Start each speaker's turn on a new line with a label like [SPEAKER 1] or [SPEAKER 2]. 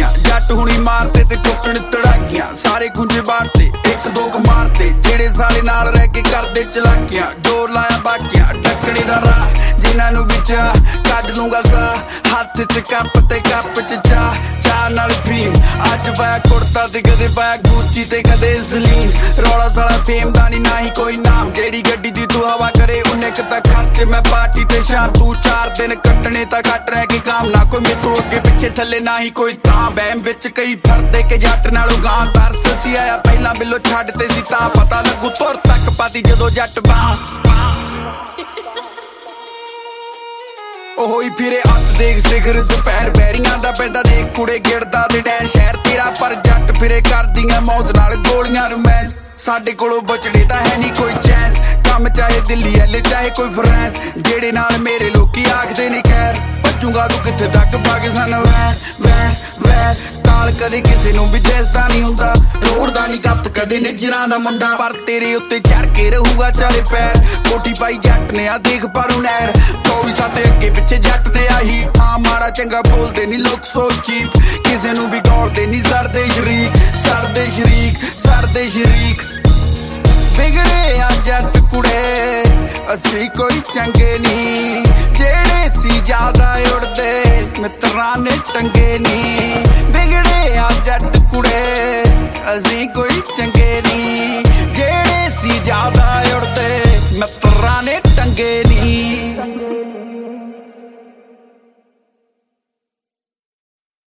[SPEAKER 1] चलाकियां जट हुणी मारते ते टुटण तड़ाकियां सारे गुंजे बांटते एक दो क मारते जेड़े साले नाल रह के करदे चलाकियां जोर लाया बाकियां डकणे दा राह जिन्हां नूं विच कढ लूंगा सा हत्थ च कप ते कप च चाह नाल फीम अज पाया कुर्ता ते कदे पाया गुची ते कदे सलीम रौला साला फेम दा नी ना ही कोई नाम जेड़ी गड्डी दी तू हवा करे उन्ने क तां खर्चे मैं पार्टी ते शाम तू 4 दिन कट्टने तां घट रह के काम ना कोई मेरे तो अगे पिछे थले ना ही कोई तां बैम विच कई फरदे के जट नालों गां तरस सी आया पहला बिलो छड्डते सी तां पता लगू तुर तक पाती जदों जट बां ओही फिरे हत्थ देख सिखर दुपहर बैरियां दा पैंदा देख कुड़े गिरदा ते डैन शहर तेरा पर जट फिरे करदियां मौत नाल गोलियां रोमांस साडे कोलों बचड़े तां है नी कोई चांस कम चाहे दिल्ली एल चाहे कोई फ्रांस जेड़े नाल मेरे लोकी आखदे ने खैर भजूंगा तू कित्थे तक पाकिस्तान वैर वैर वैर ताल कदे किसे नूं भी दिसदा नहीं हुंदा रोड़दा नहीं गप कदे निजरां दा मुंडा पर तेरे उत्ते चढ़ के रहूगा चाले पैर कोठी पाई जट ने आ देख परों नैर 24 साते अगे पिछे जट दे आही हाँ माड़ा चंगा बोलदे नहीं लोग सो चीप किसे नूं भी गौलदे नहीं सरदे शरीक सरदे शरीक सरदे शरीक बिगड़े आ जट कुड़े असी कोई चंगे नी जेड़े सी ज्यादा उड़दे मित्रां ने टंगे नी बिगड़े आ जट कुड़े असी कोई चंगे नी जेड़े सी ज्यादा उड़दे मित्रां ने टंगे